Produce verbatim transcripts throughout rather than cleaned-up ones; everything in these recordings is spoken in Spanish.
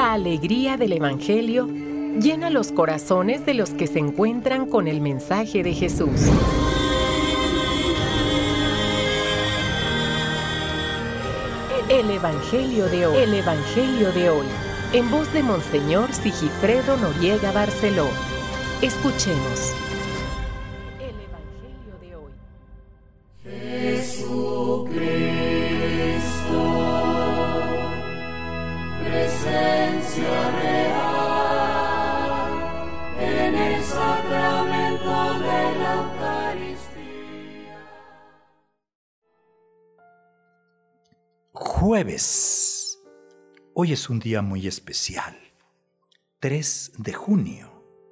La alegría del Evangelio llena los corazones de los que se encuentran con el mensaje de Jesús. El Evangelio de hoy. El Evangelio de hoy. En voz de Monseñor Sigifredo Noriega Barceló. Escuchemos. El Evangelio de hoy. Jesucristo, presencia real en el sacramento de la Eucaristía. Jueves. Hoy es un día muy especial. tres de junio.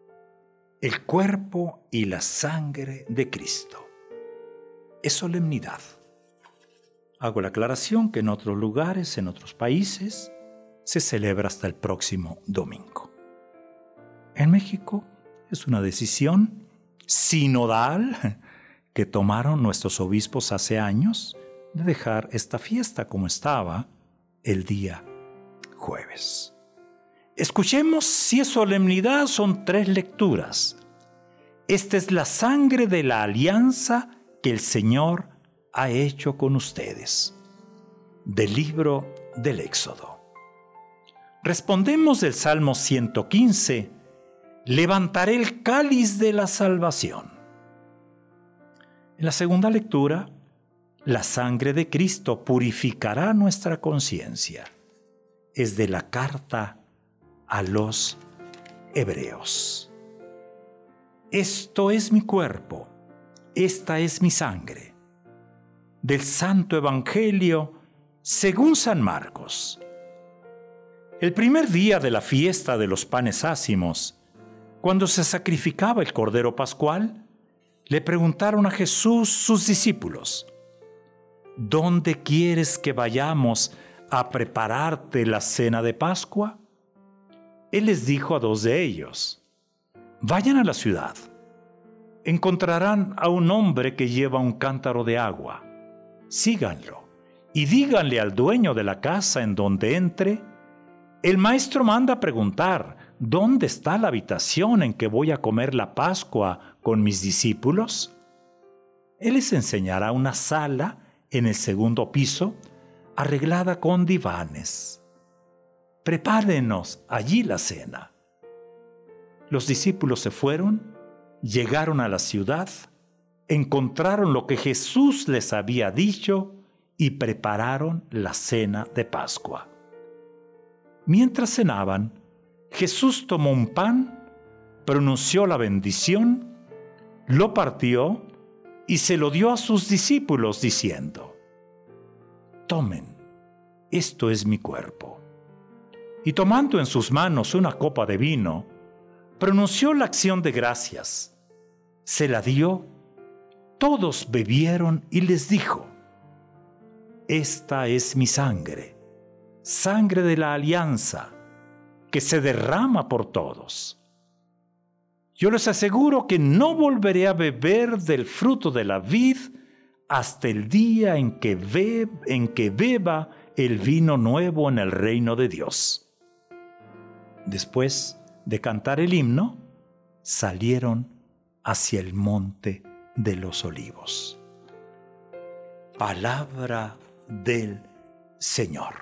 El cuerpo y la sangre de Cristo. Es solemnidad. Hago la aclaración que en otros lugares, en otros países, se celebra hasta el próximo domingo. En México es una decisión sinodal que tomaron nuestros obispos hace años de dejar esta fiesta como estaba el día jueves. Escuchemos, si es solemnidad, son tres lecturas. Esta es la sangre de la alianza que el Señor ha hecho con ustedes. Del libro del Éxodo. Respondemos del Salmo ciento quince, levantaré el cáliz de la salvación. En la segunda lectura, la sangre de Cristo purificará nuestra conciencia. Es de la carta a los Hebreos. Esto es mi cuerpo, esta es mi sangre. Del Santo Evangelio según San Marcos. El primer día de la fiesta de los panes ácimos, cuando se sacrificaba el Cordero Pascual, le preguntaron a Jesús sus discípulos: ¿dónde quieres que vayamos a prepararte la cena de Pascua? Él les dijo a dos de ellos: vayan a la ciudad, encontrarán a un hombre que lleva un cántaro de agua, síganlo y díganle al dueño de la casa en donde entre: el maestro manda a preguntar, ¿dónde está la habitación en que voy a comer la Pascua con mis discípulos? Él les enseñará una sala en el segundo piso, arreglada con divanes. Prepárenos allí la cena. Los discípulos se fueron, llegaron a la ciudad, encontraron lo que Jesús les había dicho y prepararon la cena de Pascua. Mientras cenaban, Jesús tomó un pan, pronunció la bendición, lo partió y se lo dio a sus discípulos diciendo: tomen, esto es mi cuerpo. Y tomando en sus manos una copa de vino, pronunció la acción de gracias, se la dio, todos bebieron y les dijo: esta es mi sangre, sangre de la alianza, que se derrama por todos. Yo les aseguro que no volveré a beber del fruto de la vid hasta el día en que, be- en que beba el vino nuevo en el reino de Dios. Después de cantar el himno, salieron hacia el monte de los olivos. Palabra del Señor.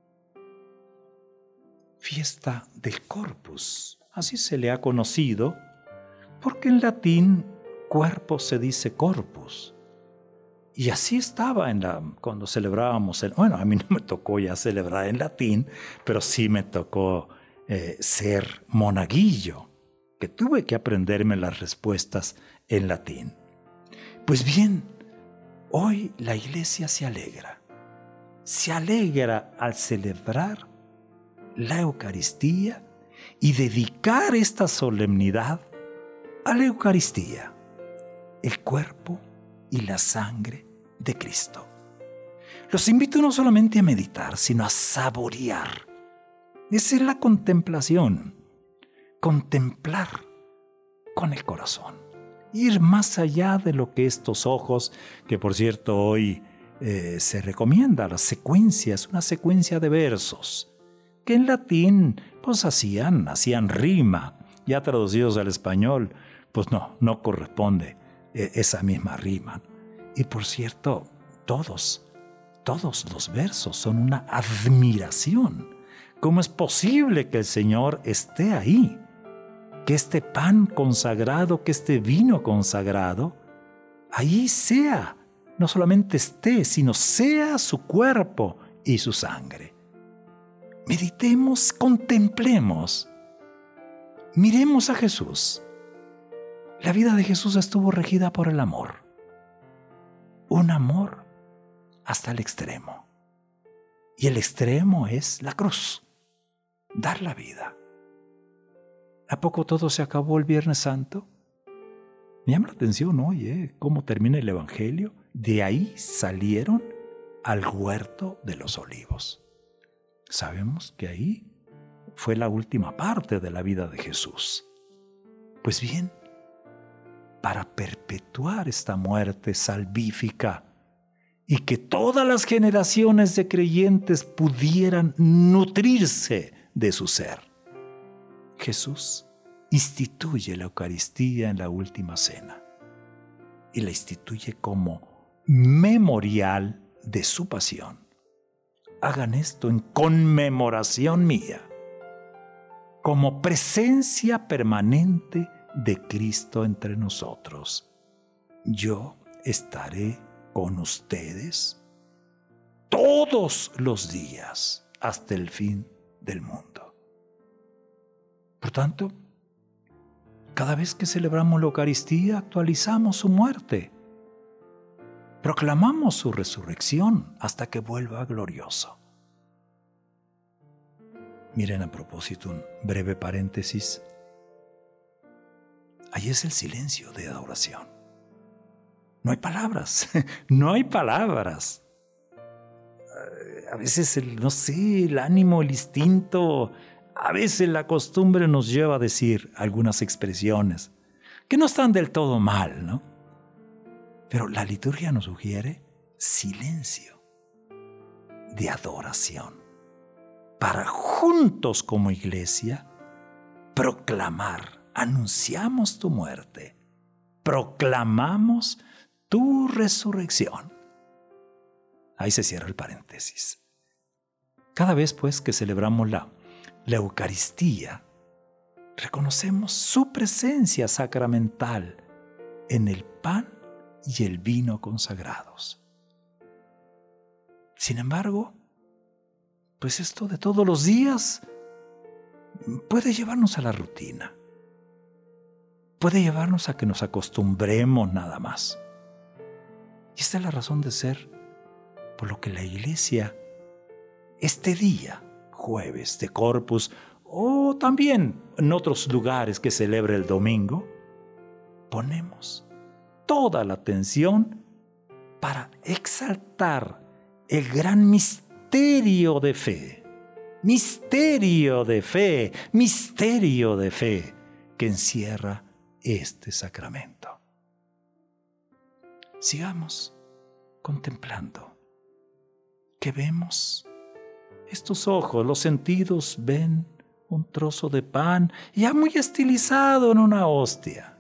Fiesta del Corpus, así se le ha conocido, porque en latín cuerpo se dice corpus. Y así estaba en la, cuando celebrábamos, el, bueno, a mí no me tocó ya celebrar en latín, pero sí me tocó eh, ser monaguillo, que tuve que aprenderme las respuestas en latín. Pues bien, hoy la Iglesia se alegra, se alegra al celebrar la Eucaristía y dedicar esta solemnidad a la Eucaristía, el cuerpo y la sangre de Cristo. Los invito no solamente a meditar, sino a saborear. Esa es la contemplación, contemplar con el corazón, ir más allá de lo que estos ojos, que por cierto hoy eh, se recomienda la secuencia, es una secuencia de versos, que en latín pues hacían, hacían rima. Ya traducidos al español, pues no, no corresponde esa misma rima. Y por cierto, todos, todos los versos son una admiración. ¿Cómo es posible que el Señor esté ahí? Que este pan consagrado, que este vino consagrado, ahí sea, no solamente esté, sino sea su cuerpo y su sangre. Meditemos, contemplemos, miremos a Jesús. La vida de Jesús estuvo regida por el amor. Un amor hasta el extremo. Y el extremo es la cruz, dar la vida. ¿A poco todo se acabó el Viernes Santo? Me llama la atención hoy, ¿eh? Cómo termina el Evangelio. De ahí salieron al huerto de los olivos. Sabemos que ahí fue la última parte de la vida de Jesús. Pues bien, para perpetuar esta muerte salvífica y que todas las generaciones de creyentes pudieran nutrirse de su ser, Jesús instituye la Eucaristía en la última cena y la instituye como memorial de su pasión. Hagan esto en conmemoración mía, como presencia permanente de Cristo entre nosotros. Yo estaré con ustedes todos los días hasta el fin del mundo. Por tanto, cada vez que celebramos la Eucaristía, actualizamos su muerte. Proclamamos su resurrección hasta que vuelva glorioso. Miren, a propósito, un breve paréntesis. Ahí es el silencio de adoración. No hay palabras, no hay palabras. A veces, el, no sé, el ánimo, el instinto, a veces la costumbre nos lleva a decir algunas expresiones que no están del todo mal, ¿no? Pero la liturgia nos sugiere silencio de adoración para juntos como iglesia proclamar, anunciamos tu muerte, proclamamos tu resurrección. Ahí se cierra el paréntesis. Cada vez pues que celebramos la, la Eucaristía, reconocemos su presencia sacramental en el pan y el vino consagrados. Sin embargo, pues esto de todos los días puede llevarnos a la rutina. Puede llevarnos a que nos acostumbremos nada más. Y esta es la razón de ser por lo que la Iglesia, este día, jueves de Corpus, o también en otros lugares que celebra el domingo, ponemos toda la atención para exaltar el gran misterio de fe, misterio de fe, misterio de fe que encierra este sacramento. Sigamos contemplando. ¿Qué vemos? Estos ojos, los sentidos ven un trozo de pan ya muy estilizado en una hostia.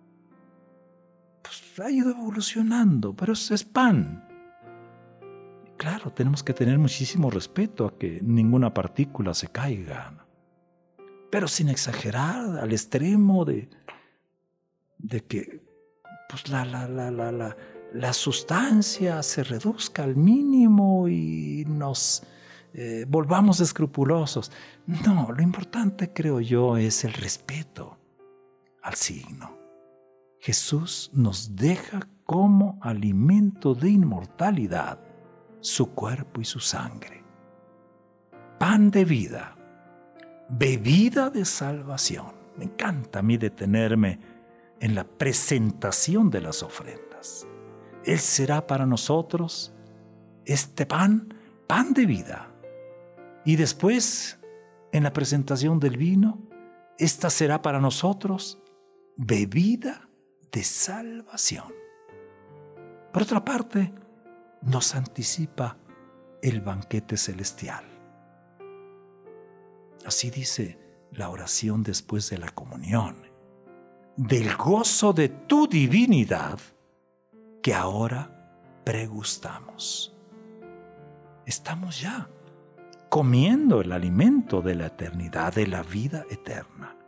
Pues ha ido evolucionando, pero es, es pan. Claro, tenemos que tener muchísimo respeto a que ninguna partícula se caiga, pero sin exagerar al extremo de, de que pues la, la, la, la, la, la sustancia se reduzca al mínimo y nos eh, volvamos escrupulosos. No, lo importante, creo yo, es el respeto al signo. Jesús nos deja como alimento de inmortalidad su cuerpo y su sangre, pan de vida, bebida de salvación. Me encanta a mí detenerme en la presentación de las ofrendas. Él será para nosotros este pan, pan de vida. Y después, en la presentación del vino, esta será para nosotros bebida de salvación. Por otra parte, nos anticipa el banquete celestial. Así dice la oración después de la comunión. Del gozo de tu divinidad que ahora pregustamos. Estamos ya comiendo el alimento de la eternidad, de la vida eterna.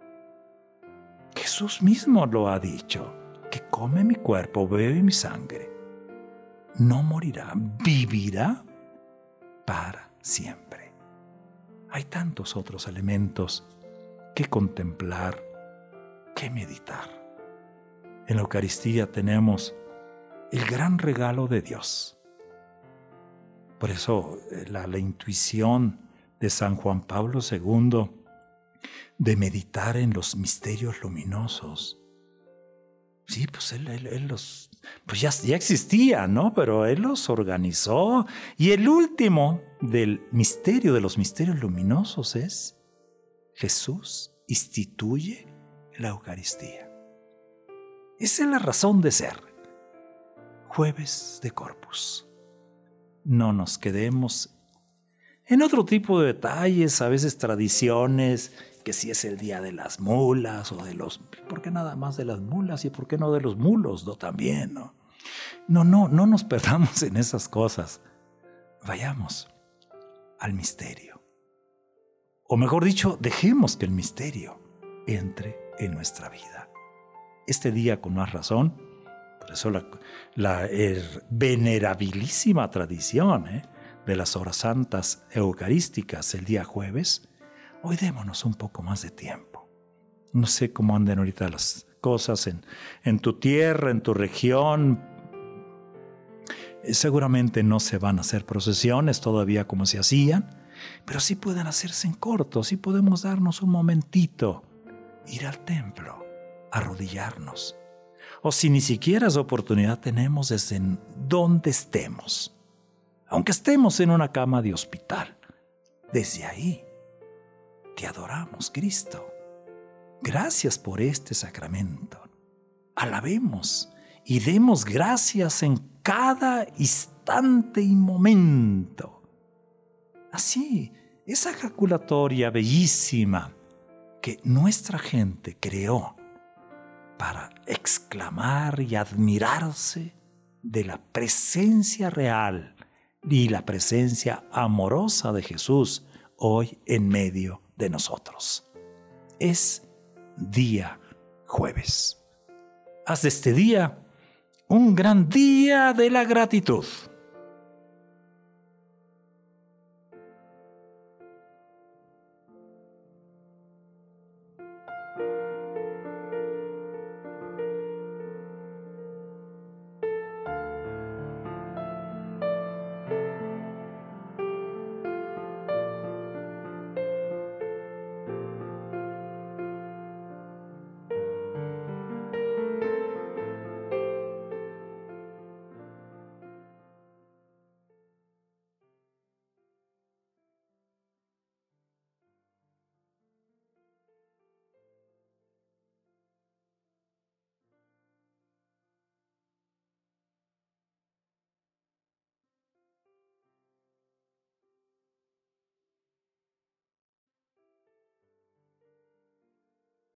Jesús mismo lo ha dicho, que come mi cuerpo, bebe mi sangre. No morirá, vivirá para siempre. Hay tantos otros elementos que contemplar, que meditar. En la Eucaristía tenemos el gran regalo de Dios. Por eso la, la intuición de San Juan Pablo segundo de meditar en los misterios luminosos. Sí, pues él, él, él los, pues ya, ya existía, ¿no? Pero él los organizó. Y el último del misterio, de los misterios luminosos, es Jesús instituye la Eucaristía. Esa es la razón de ser. Jueves de Corpus. No nos quedemos en otro tipo de detalles, a veces tradiciones, que si es el día de las mulas o de los... ¿Por qué nada más de las mulas y por qué no de los mulos? No, también, ¿no? No, no, no nos perdamos en esas cosas. Vayamos al misterio. O mejor dicho, dejemos que el misterio entre en nuestra vida. Este día, con más razón, por eso la, la eh, venerabilísima tradición ¿eh? de las horas santas eucarísticas el día jueves, hoy démonos un poco más de tiempo. No sé cómo anden ahorita las cosas en, en tu tierra, en tu región. Seguramente no se van a hacer procesiones todavía como se hacían, pero sí pueden hacerse en corto, sí podemos darnos un momentito, ir al templo, arrodillarnos. O si ni siquiera esa oportunidad tenemos desde donde estemos, aunque estemos en una cama de hospital, desde ahí te adoramos, Cristo. Gracias por este sacramento. Alabemos y demos gracias en cada instante y momento. Así, esa ejaculatoria bellísima que nuestra gente creó para exclamar y admirarse de la presencia real y la presencia amorosa de Jesús hoy en medio de nosotros. Es día jueves. Haz de este día un gran día de la gratitud.